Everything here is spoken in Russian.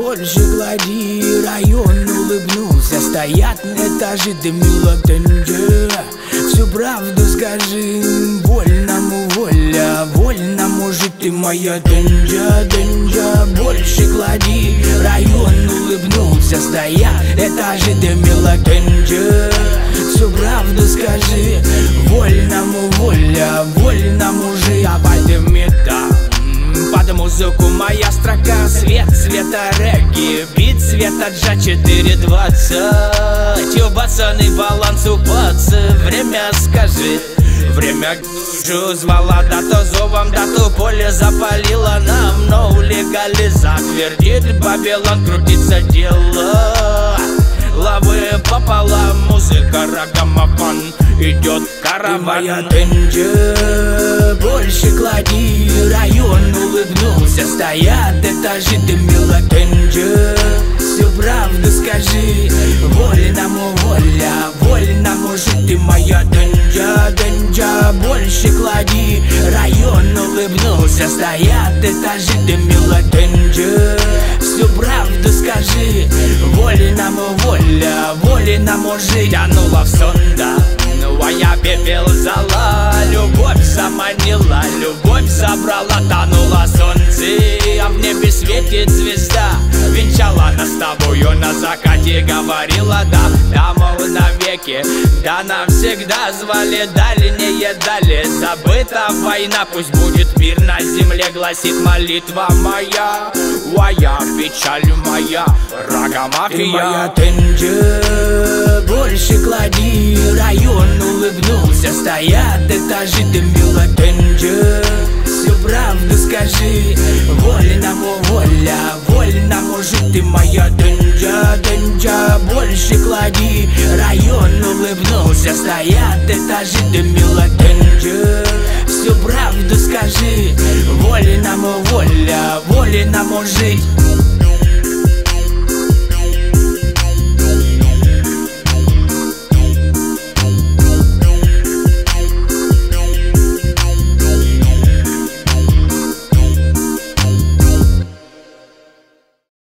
больше клади. Район улыбнулся, стоят этажи, дымила тенджа. Всю правду скажи, вольному воля, вольному жить, ты моя тенджа, тенджа. Больше клади, район улыбнулся, стоят этажи, дымила тенджа. Всю правду скажи, вольному воля, вольному жить. А подымет под музыку моя строка. Свет цвета регги, бит цвета джа 4:20. У пацаны баланс упаца. Время скажи, время гужу звала, да то зовом, да то поле запалило нам. Но легализа твердит Бабилон, крутится дело. Лавы пополам, музыка, рагамафон, идет караван. Моя тенджа, больше клади. Район улыбнулся, стоят этажи, дымила тенджа. Всю правду скажи, вольному воля, вольному жить, ты моя тенджа, тенджа. Больше клади, район улыбнулся, стоят этажи, дымила тенджа. Всю правду скажи, вольному воля, вольному жить. Тянула в сон, да, ну а я пепел зала. Любовь заманила, любовь забрала, тонула солнце, а в небе светит звезда. Венчала нас с тобою на закате, говорила да, да, мол, навеки, да, навсегда. Звали дальние дали, забыта война. Пусть будет мир на земле, гласит молитва моя. Уая, печаль моя, рагамафия. Ты моя тенджа, больше клади. Район улыбнулся, стоят этажи, дымила тенджа. Всю правду скажи, вольному воля, вольному жить, ты моя тенджа, тенджа. Больше клади, район улыбнулся, стоят этажи, дымила тенджа. Всю правду скажи, вольному воля, вольному жить.